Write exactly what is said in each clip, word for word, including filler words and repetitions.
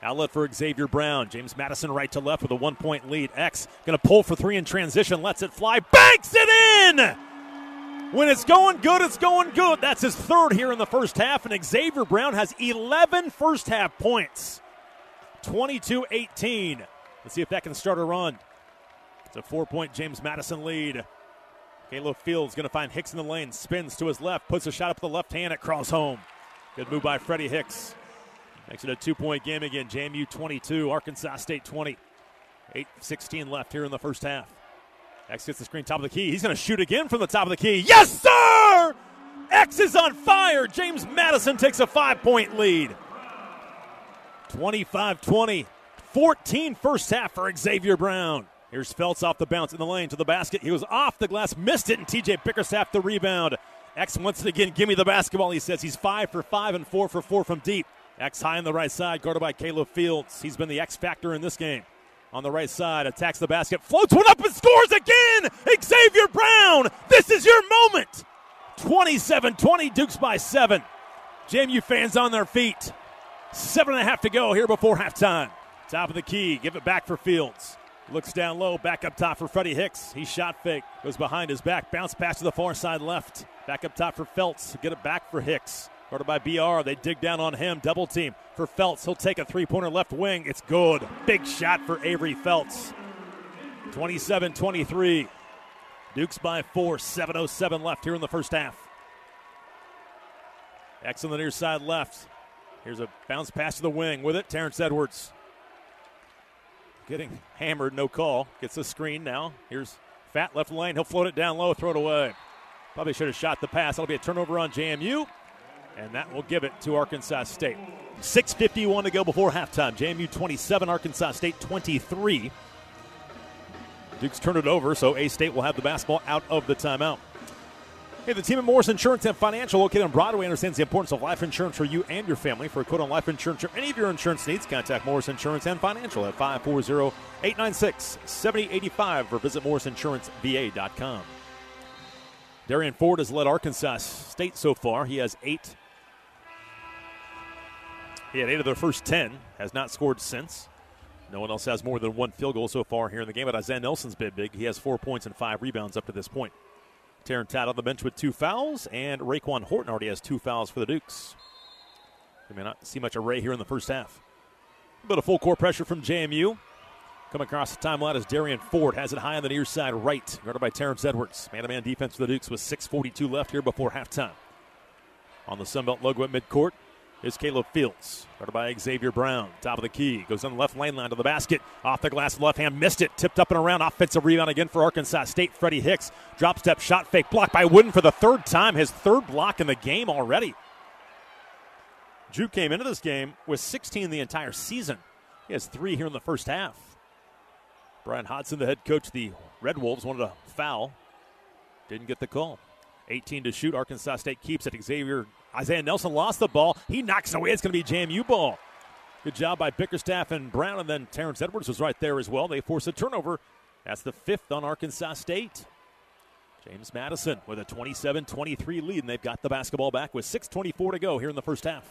Outlet for Xavier Brown. James Madison right to left with a one-point lead. X going to pull for three in transition. Lets it fly. Banks it in! When it's going good, it's going good. That's his third here in the first half, and Xavier Brown has eleven first-half points. twenty-two eighteen. Let's see if that can start a run. It's a four-point James Madison lead. Caleb Fields going to find Hicks in the lane. Spins to his left. Puts a shot up with the left hand. It crawls home. Good move by Freddie Hicks. Makes it a two-point game again. J M U twenty-two, Arkansas State twenty. eight sixteen left here in the first half. X gets the screen, top of the key. He's going to shoot again from the top of the key. Yes, sir! X is on fire. James Madison takes a five-point lead. twenty-five twenty. fourteen first half for Xavier Brown. Here's Feltz off the bounce in the lane to the basket. He was off the glass, missed it, and T J Bickerstaff the rebound. X once again, give me the basketball, he says. He's five for five and four for four from deep. X high on the right side, guarded by Caleb Fields. He's been the X factor in this game. On the right side, attacks the basket, floats one up and scores again! Xavier Brown, this is your moment! twenty-seven twenty, Dukes by seven. J M U fans on their feet. Seven and a half to go here before halftime. Top of the key, give it back for Fields. Looks down low, back up top for Freddie Hicks. He shot fake, goes behind his back, bounce pass to the far side left. Back up top for Feltz, get it back for Hicks. Guarded by B R, they dig down on him, double team for Feltz. He'll take a three-pointer left wing, it's good. Big shot for Avery Feltz. twenty-seven twenty-three. Dukes by four, seven oh seven left here in the first half. X on the near side left. Here's a bounce pass to the wing with it, Terrence Edwards. Getting hammered, no call. Gets the screen now. Here's Fat left lane. He'll float it down low, throw it away. Probably should have shot the pass. That'll be a turnover on J M U, and that will give it to Arkansas State. six fifty-one to go before halftime. J M U twenty-seven, Arkansas State twenty-three. Dukes turn it over, so A-State will have the basketball out of the timeout. Hey, the team at Morris Insurance and Financial, located on Broadway, understands the importance of life insurance for you and your family. For a quote on life insurance or any of your insurance needs, contact Morris Insurance and Financial at five four zero, eight nine six, seven zero eight five or visit morris insurance v a dot com. Darian Ford has led Arkansas State so far. He has eight. He had eight of their first ten, has not scored since. No one else has more than one field goal so far here in the game, but Isaiah Nelson's been big. He has four points and five rebounds up to this point. Taryn Tatt on the bench with two fouls, and Raekwon Horton already has two fouls for the Dukes. We may not see much array here in the first half. But a full court pressure from J M U. Coming across the timeline as Darian Ford has it high on the near side right, guarded by Terrence Edwards. Man-to-man defense for the Dukes with six forty-two left here before halftime. On the Sunbelt logo at midcourt is Caleb Fields, guarded by Xavier Brown. Top of the key, goes on the left lane line to the basket. Off the glass, left hand, missed it. Tipped up and around, offensive rebound again for Arkansas State. Freddie Hicks, drop step, shot fake, blocked by Wooden for the third time. His third block in the game already. Drew came into this game with sixteen the entire season. He has three here in the first half. Brian Hodson, the head coach of the Red Wolves, wanted a foul. Didn't get the call. eighteen to shoot. Arkansas State keeps it. Xavier Isaiah Nelson lost the ball. He knocks it away. It's going to be J M U ball. Good job by Bickerstaff and Brown, and then Terrence Edwards was right there as well. They force a turnover. That's the fifth on Arkansas State. James Madison with a twenty-seven twenty-three lead, and they've got the basketball back with six twenty-four to go here in the first half.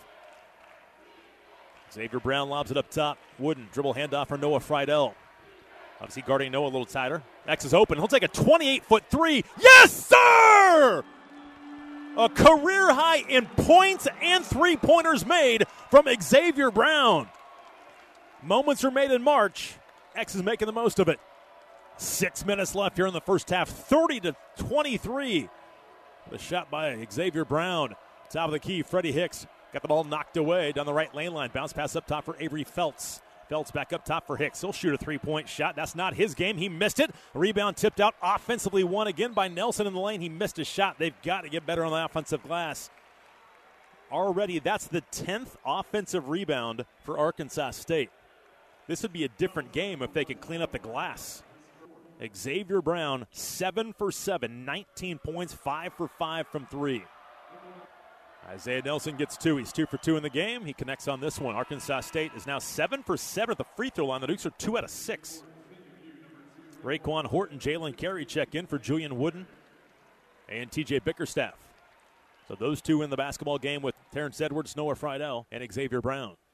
Xavier Brown lobs it up top. Wooden dribble handoff for Noah Friedel. Obviously guarding Noah a little tighter. X is open. He'll take a twenty-eight-foot three. Yes, sir! A career high in points and three-pointers made from Xavier Brown. Moments are made in March. X is making the most of it. Six minutes left here in the first half. thirty to twenty-three. The shot by Xavier Brown. Top of the key, Freddie Hicks. Got the ball knocked away down the right lane line. Bounce pass up top for Avery Feltz. Feltz back up top for Hicks. He'll shoot a three-point shot. That's not his game. He missed it. Rebound tipped out. Offensively won again by Nelson in the lane. He missed a shot. They've got to get better on the offensive glass. Already, that's the tenth offensive rebound for Arkansas State. This would be a different game if they could clean up the glass. Xavier Brown, seven for seven, nineteen points, five for five from three. Isaiah Nelson gets two. He's two for two in the game. He connects on this one. Arkansas State is now seven for seven at the free throw line. The Dukes are two out of six. Raekwon Horton, Jalen Carey check in for Julian Wooden and T J Bickerstaff. So those two in the basketball game with Terrence Edwards, Noah Friedel, and Xavier Brown.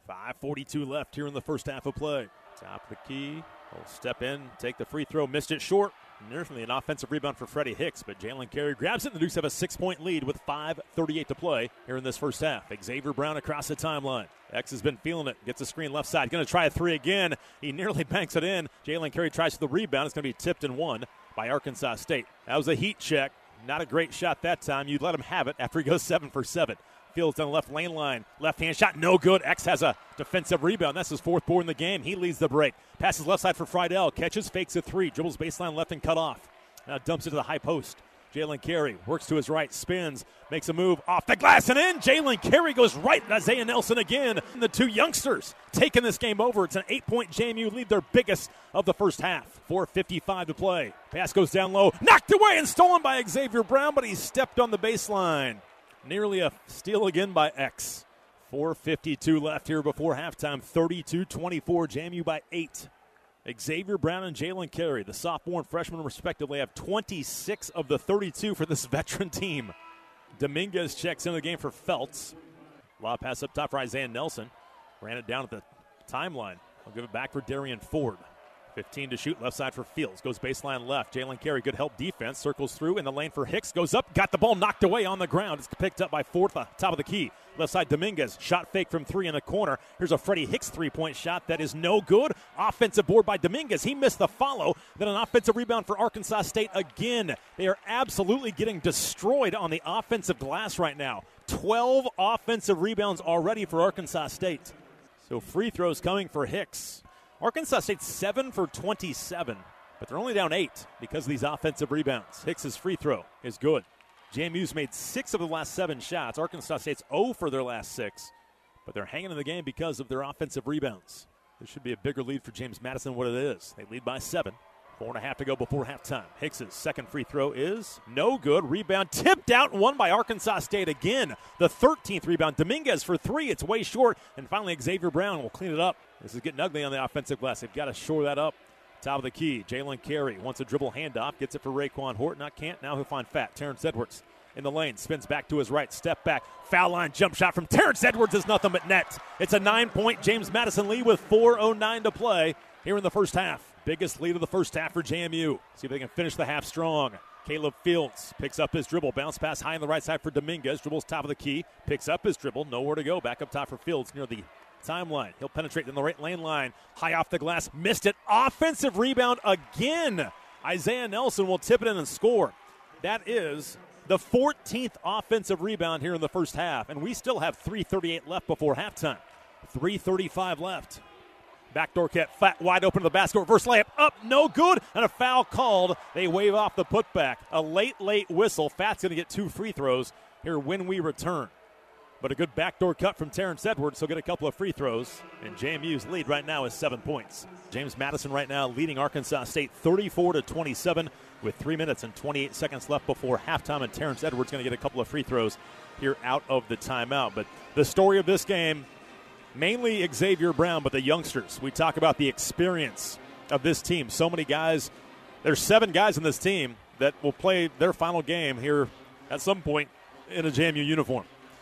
five forty-two left here in the first half of play. Top of the key. He'll step in, take the free throw, missed it short. Nearly an offensive rebound for Freddie Hicks, but Jalen Carey grabs it, and the Dukes have a six-point lead with five thirty-eight to play here in this first half. Xavier Brown across the timeline. X has been feeling it, gets a screen left side, going to try a three again. He nearly banks it in. Jalen Carey tries for the rebound. It's going to be tipped and won by Arkansas State. That was a heat check. Not a great shot that time. You'd let him have it after he goes seven for seven. Fields on the left lane line. Left-hand shot, no good. X has a defensive rebound. That's his fourth board in the game. He leads the break. Passes left side for Friedel. Catches, fakes a three. Dribbles baseline left and cut off. Now dumps it to the high post. Jalen Carey works to his right, spins, makes a move off the glass and in. Jalen Carey goes right at Isaiah Nelson again. And the two youngsters taking this game over. It's an eight-point J M U lead, their biggest of the first half. four fifty-five to play. Pass goes down low, knocked away and stolen by Xavier Brown, but he stepped on the baseline. Nearly a steal again by X. four fifty-two left here before halftime. thirty-two twenty-four, J M U by eight. Xavier Brown and Jalen Carey, the sophomore and freshman respectively, have twenty-six of the thirty-two for this veteran team. Dominguez checks into the game for Feltz. Lob pass up top for Isaiah Nelson. Ran it down at the timeline. I'll give it back for Darian Ford. fifteen to shoot, left side for Fields. Goes baseline left. Jalen Carey, good help defense. Circles through in the lane for Hicks. Goes up, got the ball knocked away on the ground. It's picked up by Ford, top of the key. Left side Dominguez, shot fake from three in the corner. Here's a Freddie Hicks three-point shot that is no good. Offensive board by Dominguez. He missed the follow. Then an offensive rebound for Arkansas State again. They are absolutely getting destroyed on the offensive glass right now. twelve offensive rebounds already for Arkansas State. So free throws coming for Hicks. Arkansas State's seven for twenty-seven, but they're only down eight because of these offensive rebounds. Hicks's free throw is good. J M U's made six of the last seven shots. Arkansas State's zero for their last six, but they're hanging in the game because of their offensive rebounds. This should be a bigger lead for James Madison than what it is. They lead by seven. Four and a half to go before halftime. Hicks's second free throw is no good. Rebound tipped out and won by Arkansas State again. The thirteenth rebound. Dominguez for three. It's way short. And finally Xavier Brown will clean it up. This is getting ugly on the offensive glass. They've got to shore that up. Top of the key. Jalen Carey wants a dribble handoff. Gets it for Raekwon Horton. Not can't. Now he'll find Fat. Terrence Edwards in the lane. Spins back to his right. Step back. Foul line jump shot from Terrence Edwards is nothing but net. It's a nine-point James Madison lead with four oh nine to play here in the first half. Biggest lead of the first half for J M U. See if they can finish the half strong. Caleb Fields picks up his dribble. Bounce pass high on the right side for Dominguez. Dribbles top of the key. Picks up his dribble. Nowhere to go. Back up top for Fields near the timeline. He'll penetrate in the right lane line. High off the glass. Missed it. Offensive rebound again. Isaiah Nelson will tip it in and score. That is the fourteenth offensive rebound here in the first half. And we still have three thirty-eight left before halftime. three thirty-five left. Backdoor cat, flat, wide open to the basket. Reverse layup, up, no good, and a foul called. They wave off the putback. A late, late whistle. Fat's going to get two free throws here when we return. But a good backdoor cut from Terrence Edwards. He'll get a couple of free throws. And J M U's lead right now is seven points. James Madison right now leading Arkansas State thirty-four to twenty-seven with three minutes and twenty-eight seconds left before halftime. And Terrence Edwards going to get a couple of free throws here out of the timeout. But the story of this game, mainly Xavier Brown, but the youngsters. We talk about the experience of this team. So many guys. There's seven guys in this team that will play their final game here at some point in a J M U uniform.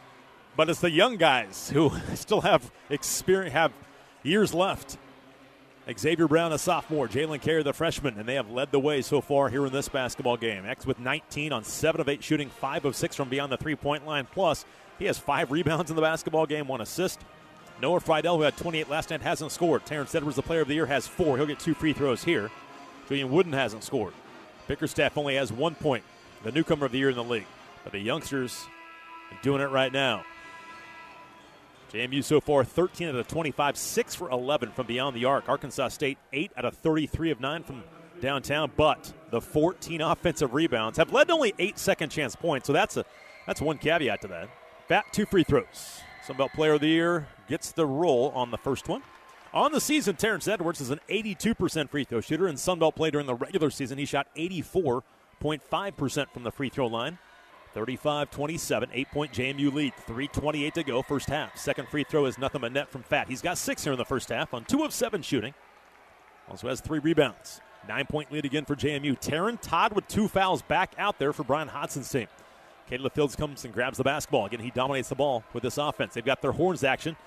But it's the young guys who still have experience, have years left. Xavier Brown, a sophomore. Jalen Carey, the freshman, and they have led the way so far here in this basketball game. X with nineteen on seven of eight shooting, five of six from beyond the three-point line. Plus, he has five rebounds in the basketball game, one assist. Noah Friedel, who had twenty-eight last night, hasn't scored. Terrence Edwards, the player of the year, has four. He'll get two free throws here. Julian Wooden hasn't scored. Bickerstaff only has one point, the newcomer of the year in the league. But the youngsters are doing it right now. J M U so far thirteen out of twenty-five, six for eleven from beyond the arc. Arkansas State eight out of thirty-three of nine from downtown, but the fourteen offensive rebounds have led to only eight second chance points, so that's a that's one caveat to that. Fat, two free throws. Sunbelt Player of the Year gets the roll on the first one. On the season, Terrence Edwards is an eighty-two percent free throw shooter. In Sunbelt play during the regular season, he shot eighty-four point five percent from the free throw line. thirty-five twenty-seven, eight-point J M U lead. three twenty-eight to go, first half. Second free throw is nothing but net from Fat. He's got six here in the first half on two of seven shooting. Also has three rebounds. Nine-point lead again for J M U. Taryn Todd with two fouls back out there for Brian Hodson's team. Caleb Fields comes and grabs the basketball. Again, he dominates the ball with this offense. They've got their horns action.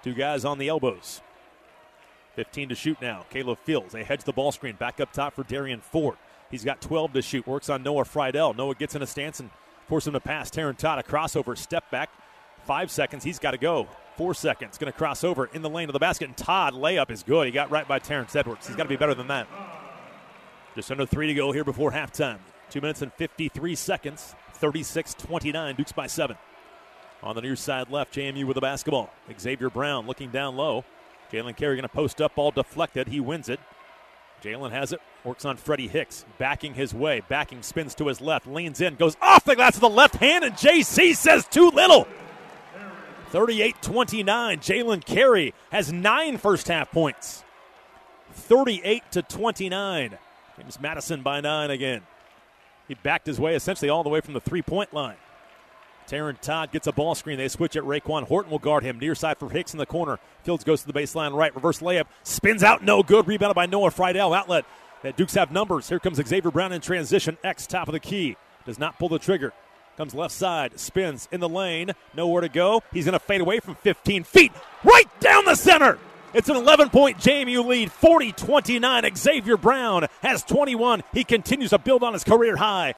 Two guys on the elbows. fifteen to shoot now. Caleb Fields. They hedge the ball screen. Back up top for Darian Ford. He's got twelve to shoot. Works on Noah Friedel. Noah gets in a stance and forces him to pass. Taryn Todd, a crossover. Step back. Five seconds. He's got to go. Four seconds. Going to cross over in the lane of the basket. And Todd, layup is good. He got right by Terrence Edwards. He's got to be better than that. Just under three to go here before halftime. Two minutes and fifty-three seconds. thirty-six twenty-nine. Dukes by seven. On the near side left, J M U with the basketball. Xavier Brown looking down low. Jalen Carey going to post up, ball deflected. He wins it. Jalen has it, works on Freddie Hicks, backing his way, backing, spins to his left, leans in, goes off the glass with the left hand, and J C says too little. thirty-eight twenty-nine. Jalen Carey has nine first half points. thirty-eight to twenty-nine. James Madison by nine again. He backed his way essentially all the way from the three-point line. Taryn Todd gets a ball screen. They switch it. Raekwon Horton will guard him. Near side for Hicks in the corner. Fields goes to the baseline right. Reverse layup. Spins out. No good. Rebounded by Noah Friedel. Outlet. The Dukes have numbers. Here comes Xavier Brown in transition. X top of the key. Does not pull the trigger. Comes left side. Spins in the lane. Nowhere to go. He's going to fade away from fifteen feet. Right down the center. It's an eleven-point J M U lead, forty twenty-nine. Xavier Brown has twenty-one. He continues to build on his career high.